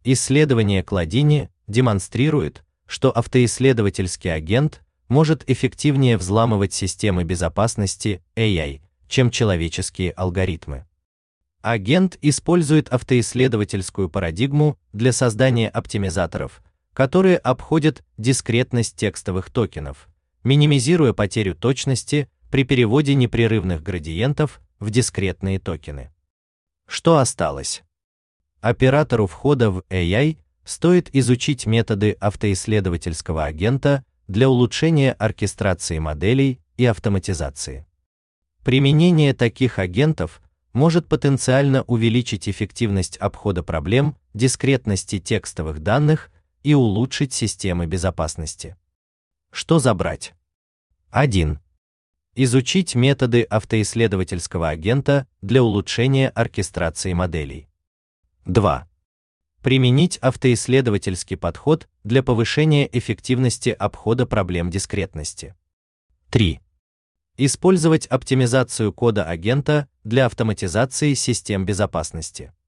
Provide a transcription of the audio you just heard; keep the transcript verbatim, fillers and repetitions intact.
Исследование Кладини демонстрирует, что автоисследовательский агент может эффективнее взламывать системы безопасности эй ай, чем человеческие алгоритмы. Агент использует автоисследовательскую парадигму для создания оптимизаторов, которые обходят дискретность текстовых токенов, минимизируя потерю точности при переводе непрерывных градиентов в дискретные токены. Что осталось? Оператору входа в эй ай стоит изучить методы автоисследовательского агента для улучшения оркестрации моделей и автоматизации. Применение таких агентов может потенциально увеличить эффективность обхода проблем дискретности текстовых данных и улучшить системы безопасности. Что забрать? один. Изучить методы автоисследовательского агента для улучшения оркестрации моделей. два. Применить автоисследовательский подход для повышения эффективности обхода проблем дискретности. три. Использовать оптимизацию кода агента для автоматизации систем безопасности.